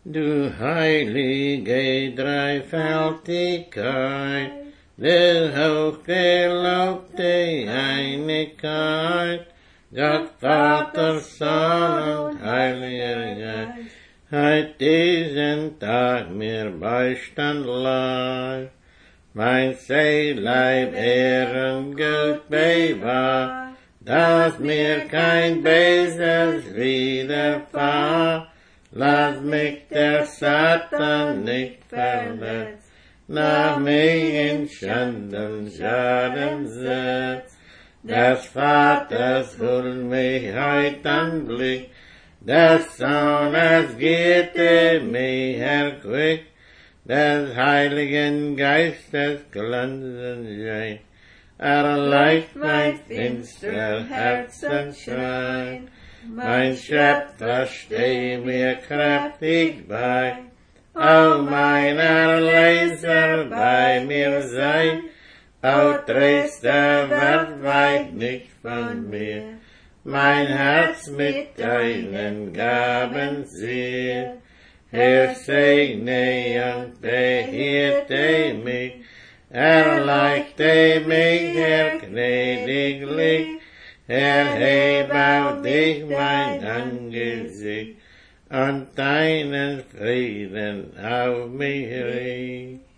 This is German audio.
Du heilige Dreifaltigkeit, du hochgelobte Einigkeit, Gott, Vater, Sohn und Heiliger Geist, heut diesen Tag mir Beistand leih. Mein Seeleib Ehren Gott bewahr, dass mir kein Böses widerfahr. Lass mich der Satan nicht verletzt, nach mich in Schanden Schaden setzt. Des Vaters hol mich heut Anblick, des Sohnes Gitte mich erquickt, des Heiligen Geistes glänzend Schein, erleicht mein finster Herzenschein. Mein Schöpfer steh mir kräftig bei, o mein Erlöser bei mir sei, o Tröster werd weit nicht von mir, mein Herz mit deinen Gaben sehr. Herr, segne und behierte mich, erleichte mich, Herr, gnädiglich, erheb auf dich mein Angesicht und deinen Frieden auf mich richt.